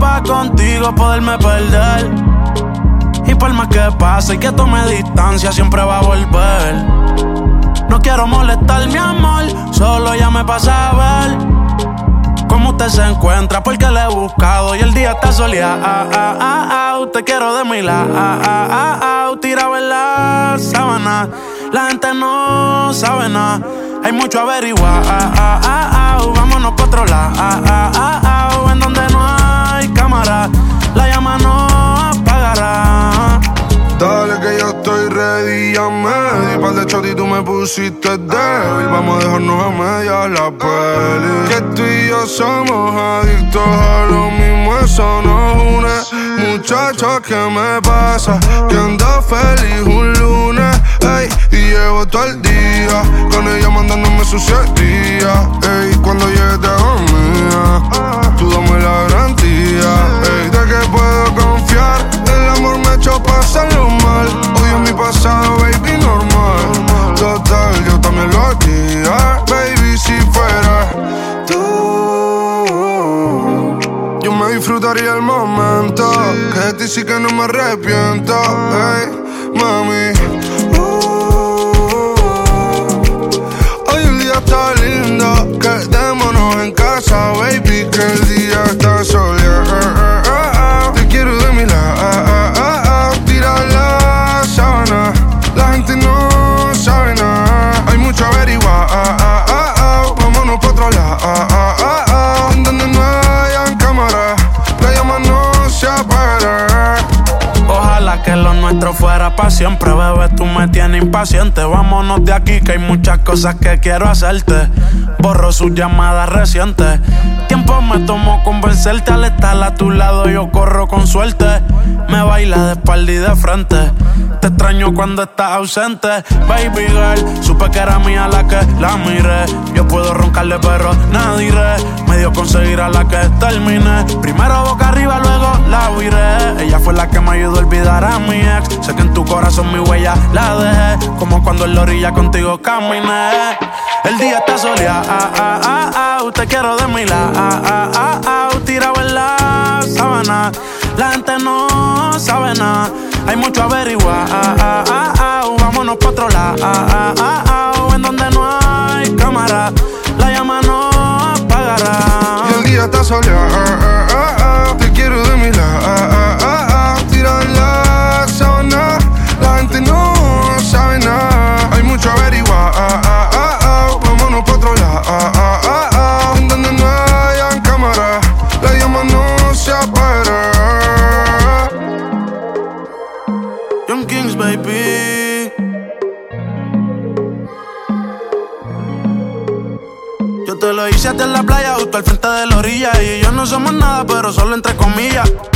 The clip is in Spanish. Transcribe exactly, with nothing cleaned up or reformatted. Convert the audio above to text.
pa' contigo poderme perder. Y por más que pase y que tome distancia, siempre va a volver. No quiero molestar, mi amor, solo llame pa' saber cómo usted se encuentra, porque le he buscado y el día está soleado. Ah, ah, ah, ah, te quiero de mi lado. Ah, ah, ah, ah, tirado en la sábana. La gente no sabe nada, hay mucho averiguar. Ah, ah, ah, ah, vámonos pa' otro lado. Ah, ah, ah, ah, en donde no hay cámara, la llama no apagará. Dale que yo estoy ready, ya me di par de shot y tú me pusiste débil. Vamos a dejarnos a medias la peli. Que tú y yo somos adictos a lo mismo, eso nos une. Muchacha, ¿qué me pasa? Que ando feliz un lunes, ey, y llevo todo el día con ella mandándome sus días, ey. Cuando llegue te hago mía, tú dame la garantía, ey, de que puedo confiar. El amor me ha hecho pasarlo mal, odio mi pasado, baby, normal. Total, yo también lo haría, baby, si fuera tú. Yo me disfrutaría el momento, que de ti sí que no me arrepiento, hey, mami. Uh, hoy el día está lindo, quedémonos en casa, baby, que el día está soleado. Te quiero de mi lado, tira la sábana, la gente no sabe nada, hay mucho averiguar. Vámonos pa' otro lado, en donde no hayan cámara, la llama no se apagará. Ojalá que lo nuestro fuera pa' siempre, bebé, tú me tienes impaciente. Vámonos de aquí que hay muchas cosas que quiero hacerte. Borro sus llamadas recientes. Tiempo me tomó convencerte, al estar a tu lado yo corro con suerte. Me baila de espalda y de frente, te extraño cuando estás ausente. Baby girl, supe que era mía la que la miré. Yo puedo roncarle pero nadie re. Me dio conseguir a la que terminé. Primero boca arriba, luego la viré. Ella fue la que me ayudó a olvidar a mi ex. Sé que en tu corazón mi huella la dejé, como cuando en la orilla contigo caminé. El día está soleado, ah, ah, ah, ah, te quiero de mi lado. Ah, ah, ah, ah, tirado en la sábana, la gente no sabe nada, hay mucho averiguar. Ah, ah, ah, ah, vámonos pa' otro lado. Ah, ah, ah, ah, en donde no hay cámara, la llama no apagará. Y el día está soleado, ah, ah, ah, te quiero de mi lado. Ah, ah, ah, tira en la sábana, la gente no sabe nada, hay mucho averiguar. Ah, ah, ah, ah, vámonos pa' otro lado. Ah, ah, ah, ah, en donde no hayan cámara, la llama no se apagará. Young Kings, baby. Yo te lo hice hasta en la playa, justo al frente de la orilla. Y yo no somos nada, pero solo entre comillas.